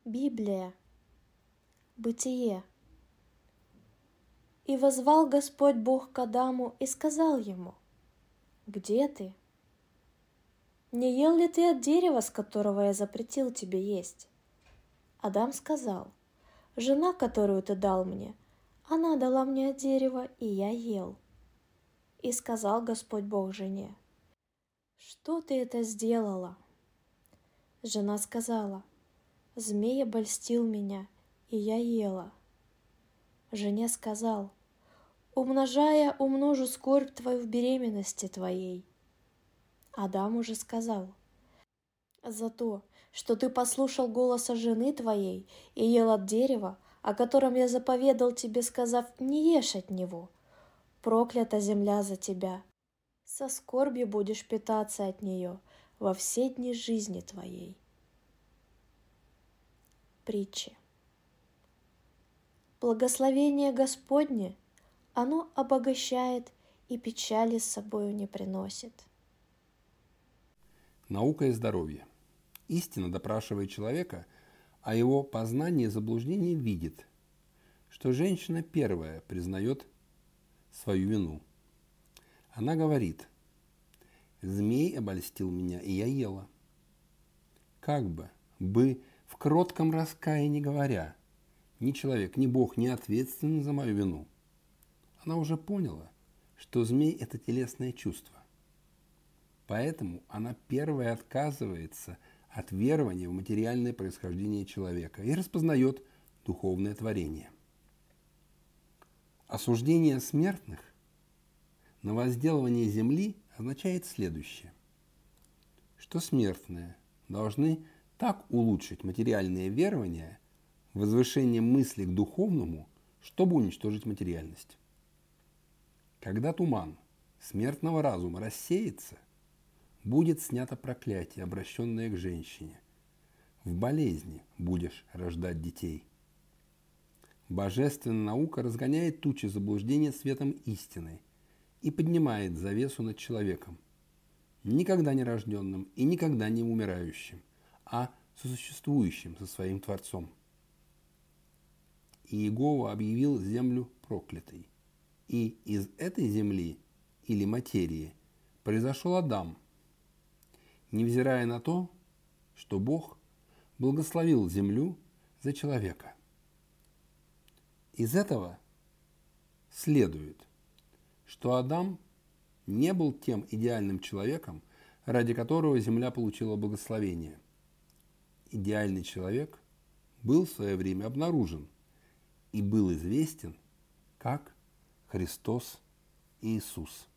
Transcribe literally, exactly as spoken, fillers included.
Библия. Бытие. «И воззвал Господь Бог к Адаму и сказал ему: где ты? Не ел ли ты от дерева, с которого я запретил тебе есть?» Адам сказал: жена, которую ты дал мне, она дала мне от дерева, и я ел. И сказал Господь Бог жене: что ты это сделала? Жена сказала: змей обольстил меня, и я ела. Жене сказал: умножая, умножу скорбь твою в беременности твоей. Адам уже сказал: за то, что ты послушал голоса жены твоей и ел от дерева, о котором я заповедал тебе, сказав: не ешь от него, проклята земля за тебя, со скорбью будешь питаться от нее во все дни жизни твоей. Притчи. Благословение Господне, оно обогащает и печали с собою не приносит. Наука и здоровье. Истина, допрашивая человека о его познании и заблуждении, видит, что женщина первая признает свою вину. Она говорит: «Змей обольстил меня, и я ела». Как бы, бы в кротком раскаянии говоря: ни человек, ни Бог не ответственны за мою вину. Она уже поняла, что змей – это телесное чувство. Поэтому она первая отказывается от верования в материальное происхождение человека и распознает духовное творение. Осуждение смертных на возделывание земли означает следующее, что смертные должны так улучшить материальное верование, возвышение мысли к духовному, чтобы уничтожить материальность. Когда туман смертного разума рассеется, будет снято проклятие, обращенное к женщине. В болезни будешь рождать детей. Божественная наука разгоняет тучи заблуждения светом истины и поднимает завесу над человеком, никогда не рожденным и никогда не умирающим, а сосуществующим со своим Творцом. И Иегова объявил землю проклятой. И из этой земли или материи произошел Адам, невзирая на то, что Бог благословил землю за человека. Из этого следует, что Адам не был тем идеальным человеком, ради которого земля получила благословение. Идеальный человек был в свое время обнаружен и был известен как Христос Иисус.